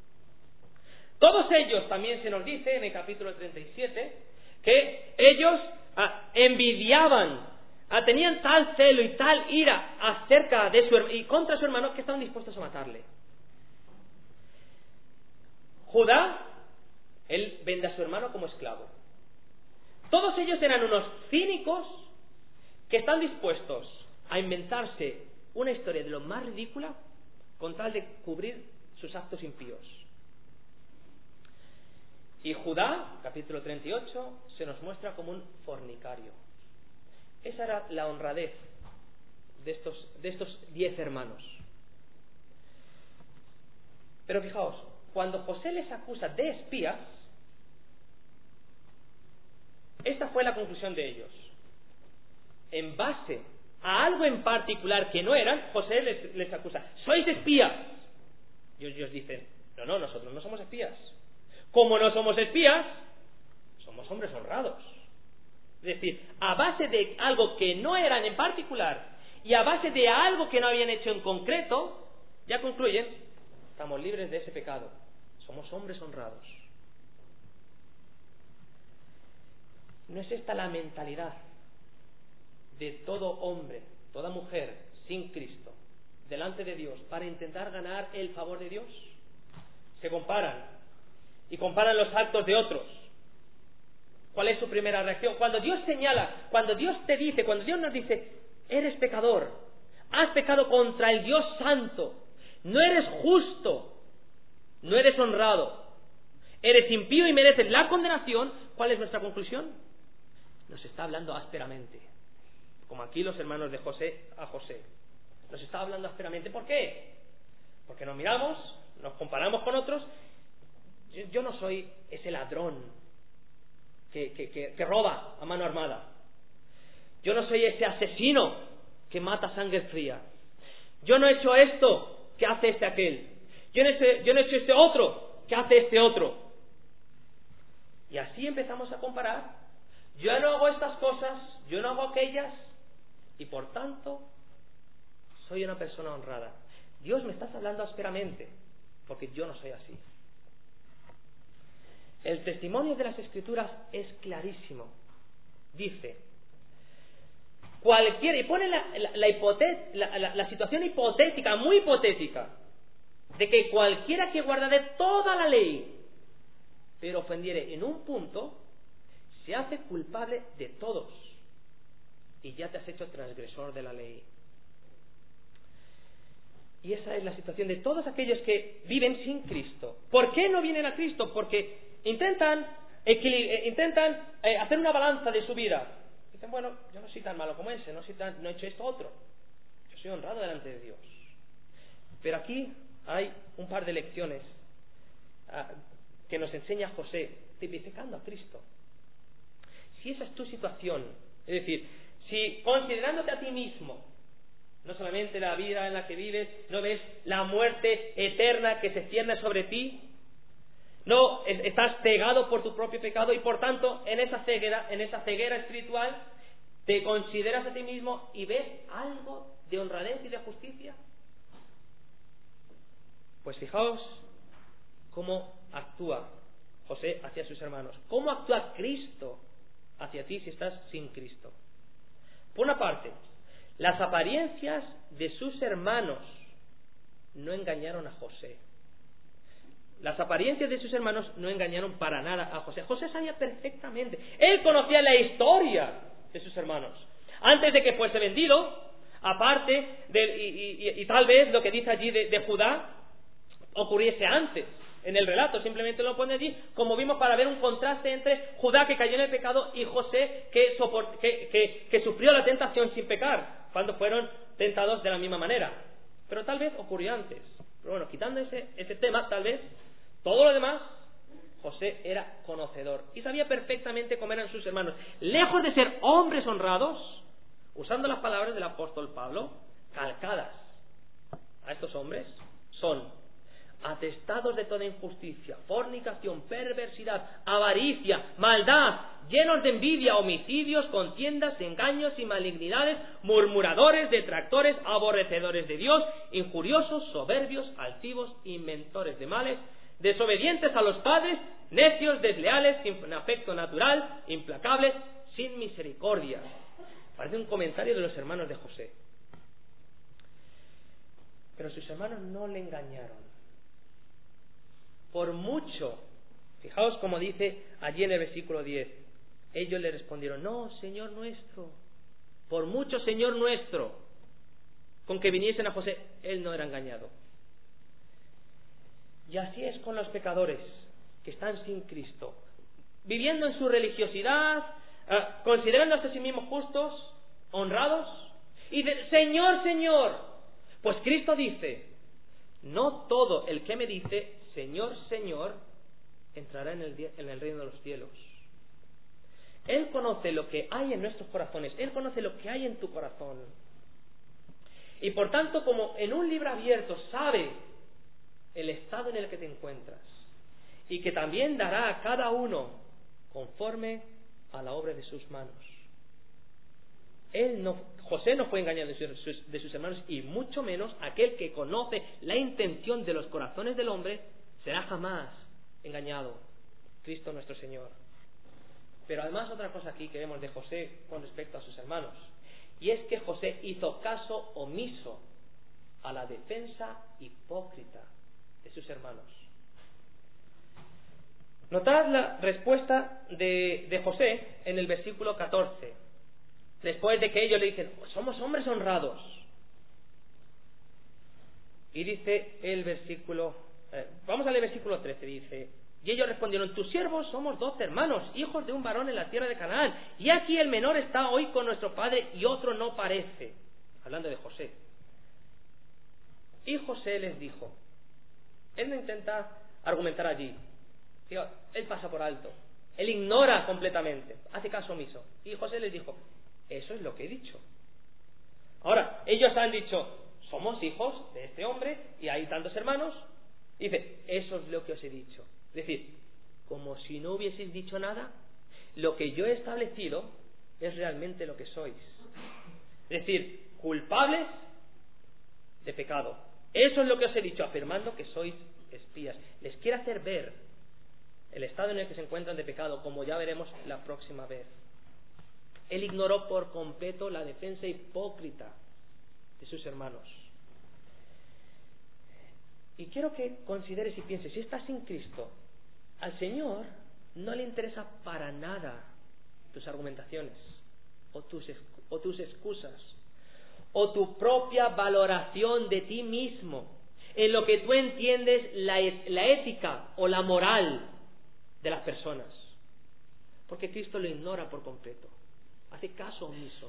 Todos ellos, también se nos dice en el capítulo treinta y siete, que ellos ah, envidiaban, ah, tenían tal celo y tal ira acerca de su y contra su hermano que estaban dispuestos a matarle. Judá, él vende a su hermano como esclavo. Todos ellos eran unos cínicos que están dispuestos a inventarse una historia de lo más ridícula con tal de cubrir sus actos impíos. Y Judá, capítulo treinta y ocho, se nos muestra como un fornicario. Esa era la honradez de estos, de estos diez hermanos. Pero fijaos, cuando José les acusa de espías, esta fue la conclusión de ellos. En base a algo en particular que no eran, José les, les acusa: sois espías. Y ellos dicen: no, no, nosotros no somos espías. Como no somos espías, somos hombres honrados. Es decir, a base de algo que no eran en particular y a base de algo que no habían hecho en concreto, ya concluyen: estamos libres de ese pecado, somos hombres honrados. ¿No es esta la mentalidad de todo hombre, toda mujer sin Cristo delante de Dios para intentar ganar el favor de Dios? Se comparan y comparan los actos de otros. ¿Cuál es su primera reacción? Cuando Dios señala, cuando Dios te dice, cuando Dios nos dice: eres pecador, has pecado contra el Dios santo, no eres justo, no eres honrado, eres impío y mereces la condenación, ¿cuál es nuestra conclusión? Nos está hablando ásperamente, como aquí los hermanos de José a José. Nos está hablando ásperamente. ¿Por qué? Porque nos miramos, nos comparamos con otros. Yo, yo no soy ese ladrón que, que, que, que roba a mano armada. Yo no soy ese asesino que mata a sangre fría. Yo no he hecho esto que hace este aquel. Yo no he hecho, yo no he hecho este otro que hace este otro. Y así empezamos a comparar. Yo no hago estas cosas, yo no hago aquellas, y por tanto soy una persona honrada. Dios, me estás hablando ásperamente, porque yo no soy así. El testimonio de las Escrituras es clarísimo. Dice: cualquiera, y pone la, la, la, hipotet, la, la, la situación hipotética, muy hipotética, de que cualquiera que guardare toda la ley, pero ofendiere en un punto, se hace culpable de todos, y ya te has hecho transgresor de la ley. Y esa es la situación de todos aquellos que viven sin Cristo. ¿Por qué no vienen a Cristo? Porque intentan, equil- intentan eh, hacer una balanza de su vida. Dicen: bueno, yo no soy tan malo como ese, no, soy tan, no he hecho esto otro, yo soy honrado delante de Dios. Pero aquí hay un par de lecciones uh, que nos enseña José, tipificando a Cristo. Si esa es tu situación, es decir, si considerándote a ti mismo, no solamente la vida en la que vives, no ves la muerte eterna que se cierne sobre ti, no estás cegado por tu propio pecado y por tanto en esa ceguera, en esa ceguera espiritual, te consideras a ti mismo y ves algo de honradez y de justicia, pues fijaos cómo actúa José hacia sus hermanos, cómo actúa Cristo hacia ti si estás sin Cristo. Por una parte, las apariencias de sus hermanos no engañaron a José. Las apariencias de sus hermanos no engañaron para nada a José. José sabía perfectamente, él conocía la historia de sus hermanos antes de que fuese vendido, aparte de, y, y, y tal vez lo que dice allí de, de Judá ocurriese antes. En el relato simplemente lo pone allí, como vimos, para ver un contraste entre Judá, que cayó en el pecado, y José, que, soport, que, que, que sufrió la tentación sin pecar, cuando fueron tentados de la misma manera. Pero tal vez ocurrió antes. Pero bueno, quitando ese, ese tema, tal vez todo lo demás, José era conocedor y sabía perfectamente cómo eran sus hermanos. Lejos de ser hombres honrados, usando las palabras del apóstol Pablo, calcadas a estos hombres, son atestados de toda injusticia, fornicación, perversidad, avaricia, maldad, llenos de envidia, homicidios, contiendas, engaños y malignidades, murmuradores, detractores, aborrecedores de Dios, injuriosos, soberbios, altivos, inventores de males, desobedientes a los padres, necios, desleales, sin afecto natural, implacables, sin misericordia. Parece un comentario de los hermanos de José. Pero sus hermanos no le engañaron. Por mucho, fijaos como dice allí en el versículo diez, Ellos le respondieron: no, Señor nuestro, por mucho Señor nuestro, con que viniesen a José, él no era engañado. Y así es con los pecadores que están sin Cristo, viviendo en su religiosidad, eh, considerándose a sí mismos justos, honrados, y de Señor, Señor. Pues Cristo dice: no todo el que me dice Señor, Señor entrará en el, en el reino de los cielos. Él conoce lo que hay en nuestros corazones, Él conoce lo que hay en tu corazón. Y por tanto, como en un libro abierto sabe el estado en el que te encuentras, y que también dará a cada uno conforme a la obra de sus manos. Él no, José no fue engañado de sus, de sus hermanos, y mucho menos aquel que conoce la intención de los corazones del hombre será jamás engañado. Cristo nuestro Señor. Pero además otra cosa aquí que vemos de José con respecto a sus hermanos, y es que José hizo caso omiso a la defensa hipócrita de sus hermanos. Notad la respuesta de, de José en el versículo catorce, después de que ellos le dicen: somos hombres honrados. Y dice el versículo, eh, vamos a leer el versículo trece, dice: y ellos respondieron: tus siervos somos doce hermanos, hijos de un varón en la tierra de Canaán, y aquí el menor está hoy con nuestro padre y otro no parece. Hablando de José. Y José les dijo, él no intenta argumentar allí, él pasa por alto, él ignora completamente, hace caso omiso. Y José les dijo: eso es lo que he dicho. Ahora, ellos han dicho: somos hijos de este hombre y hay tantos hermanos. Dice: eso es lo que os he dicho. Es decir, como si no hubieseis dicho nada, lo que yo he establecido es realmente lo que sois. Es decir, culpables de pecado. Eso es lo que os he dicho, afirmando que sois espías. Les quiere hacer ver el estado en el que se encuentran de pecado, como ya veremos la próxima vez. Él ignoró por completo la defensa hipócrita de sus hermanos. Y quiero que consideres y pienses, si estás sin Cristo, al Señor no le interesa para nada tus argumentaciones, o tus, o tus excusas, o tu propia valoración de ti mismo, en lo que tú entiendes la, la ética o la moral de las personas. Porque Cristo lo ignora por completo, hace caso omiso.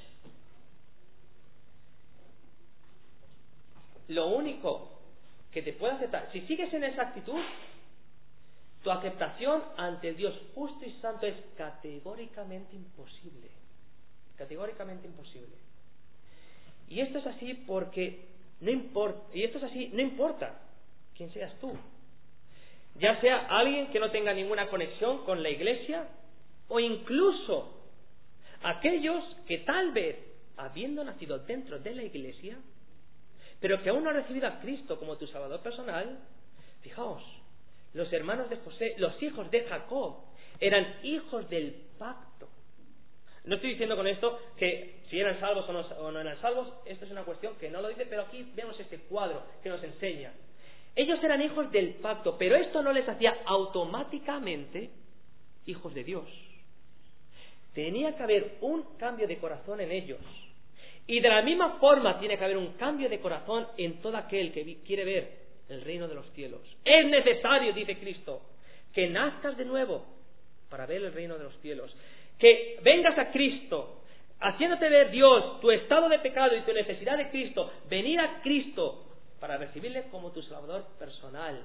Lo único que te puede aceptar, si sigues en esa actitud, tu aceptación ante el Dios justo y santo es categóricamente imposible. Categóricamente imposible. Y esto es así porque no importa, y esto es así, no importa quién seas tú. Ya sea alguien que no tenga ninguna conexión con la iglesia, o incluso aquellos que tal vez, habiendo nacido dentro de la iglesia, pero que aún no han recibido a Cristo como tu Salvador personal. Fijaos, los hermanos de José, los hijos de Jacob, eran hijos del pacto. No estoy diciendo con esto que si eran salvos o no, o no eran salvos, esto es una cuestión que no lo dice, pero aquí vemos este cuadro que nos enseña. Ellos eran hijos del pacto, pero esto no les hacía automáticamente hijos de Dios. Tenía que haber un cambio de corazón en ellos. Y de la misma forma tiene que haber un cambio de corazón en todo aquel que quiere ver el reino de los cielos. Es necesario, dice Cristo, que nazcas de nuevo para ver el reino de los cielos. Que vengas a Cristo, haciéndote ver Dios, tu estado de pecado y tu necesidad de Cristo. Venir a Cristo para recibirle como tu Salvador personal.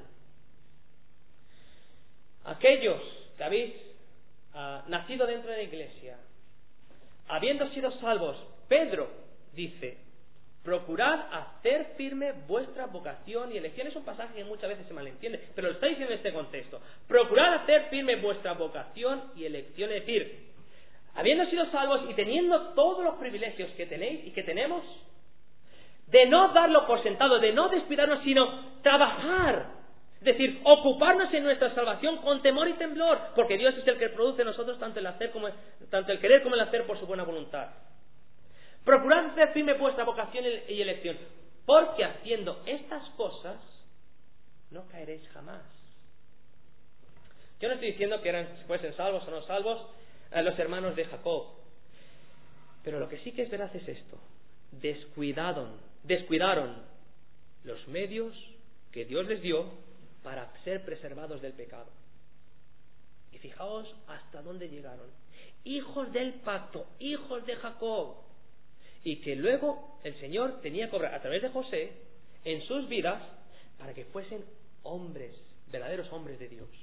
Aquellos que habéis uh, nacido dentro de la iglesia, habiendo sido salvos, Pedro dice: procurad hacer firme vuestra vocación y elección. Es un pasaje que muchas veces se malentiende, pero lo está diciendo en este contexto. Procurad hacer firme vuestra vocación y elección, es decir, habiendo sido salvos y teniendo todos los privilegios que tenéis y que tenemos, de no darlo por sentado, de no descuidarnos, sino trabajar. Es decir, ocuparnos en nuestra salvación con temor y temblor, porque Dios es el que produce en nosotros tanto el hacer como tanto el querer como el hacer por su buena voluntad. Procurad hacer firme vuestra vocación y elección, porque haciendo estas cosas no caeréis jamás. Yo no estoy diciendo que eran, si fuesen salvos o no salvos, a los hermanos de Jacob. Pero lo que sí que es verdad es esto: descuidaron, descuidaron los medios que Dios les dio para ser preservados del pecado. Y fijaos hasta dónde llegaron. Hijos del pacto, hijos de Jacob. Y que luego el Señor tenía que obrar a través de José en sus vidas para que fuesen hombres, verdaderos hombres de Dios.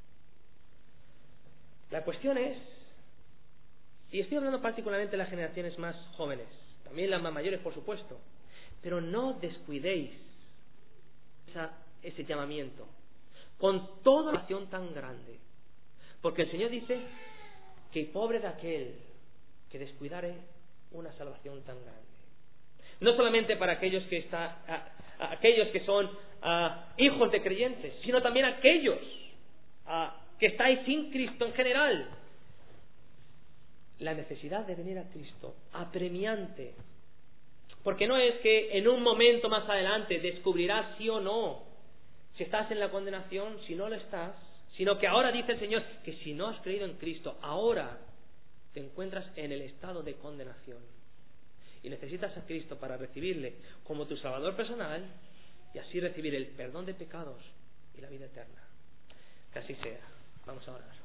La cuestión es, y estoy hablando particularmente de las generaciones más jóvenes, también las más mayores por supuesto, pero no descuidéis esa, ese llamamiento con toda la acción tan grande, porque el Señor dice que pobre de aquel que descuidare una salvación tan grande. No solamente para aquellos que está, a, a, aquellos que son a, hijos de creyentes, sino también aquellos a, que estáis sin Cristo en general. La necesidad de venir a Cristo apremiante, porque no es que en un momento más adelante descubrirás sí o no si estás en la condenación, si no lo estás, sino que ahora dice el Señor que si no has creído en Cristo, ahora te encuentras en el estado de condenación y necesitas a Cristo para recibirle como tu Salvador personal y así recibir el perdón de pecados y la vida eterna. Que así sea. Vamos a orar.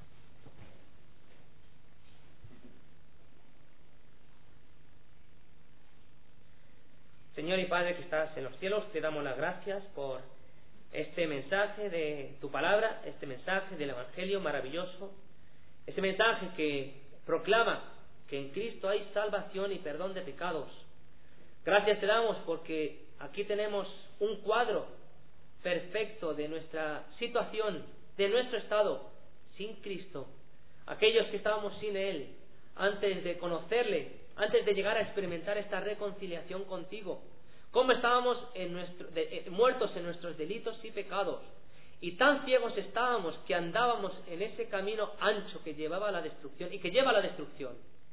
Señor y Padre que estás en los cielos, te damos las gracias por este mensaje de tu palabra, este mensaje del Evangelio maravilloso, este mensaje que proclama que en Cristo hay salvación y perdón de pecados. Gracias te damos porque aquí tenemos un cuadro perfecto de nuestra situación, de nuestro estado sin Cristo. Aquellos que estábamos sin Él, antes de conocerle, antes de llegar a experimentar esta reconciliación contigo. Cómo estábamos en nuestro, de, eh, muertos en nuestros delitos y pecados. Y tan ciegos estábamos que andábamos en ese camino ancho que llevaba a la destrucción y que lleva a la destrucción.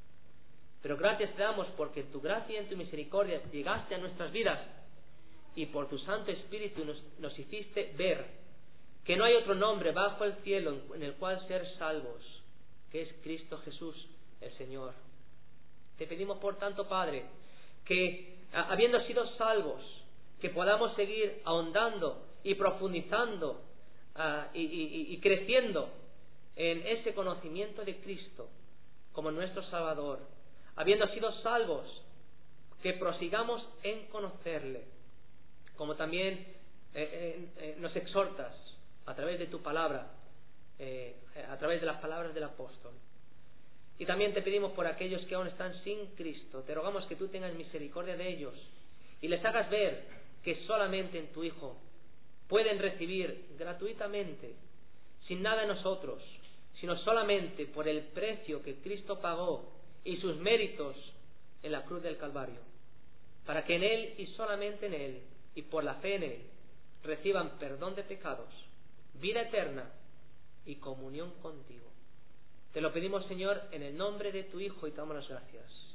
Pero gracias te damos porque en tu gracia y en tu misericordia llegaste a nuestras vidas y por tu Santo Espíritu nos, nos hiciste ver que no hay otro nombre bajo el cielo en, en el cual ser salvos, que es Cristo Jesús el Señor. Te pedimos por tanto, Padre, que habiendo sido salvos, que podamos seguir ahondando y profundizando uh, y, y, y creciendo en ese conocimiento de Cristo como nuestro Salvador. Habiendo sido salvos, que prosigamos en conocerle, como también eh, eh, eh, nos exhortas a través de tu palabra, eh, a través de las palabras del apóstol. Y también te pedimos por aquellos que aún están sin Cristo, te rogamos que tú tengas misericordia de ellos y les hagas ver que solamente en tu Hijo pueden recibir gratuitamente, sin nada de nosotros, sino solamente por el precio que Cristo pagó y sus méritos en la cruz del Calvario, para que en Él y solamente en Él y por la fe en Él reciban perdón de pecados, vida eterna y comunión contigo. Te lo pedimos, Señor, en el nombre de tu Hijo y te damos las gracias.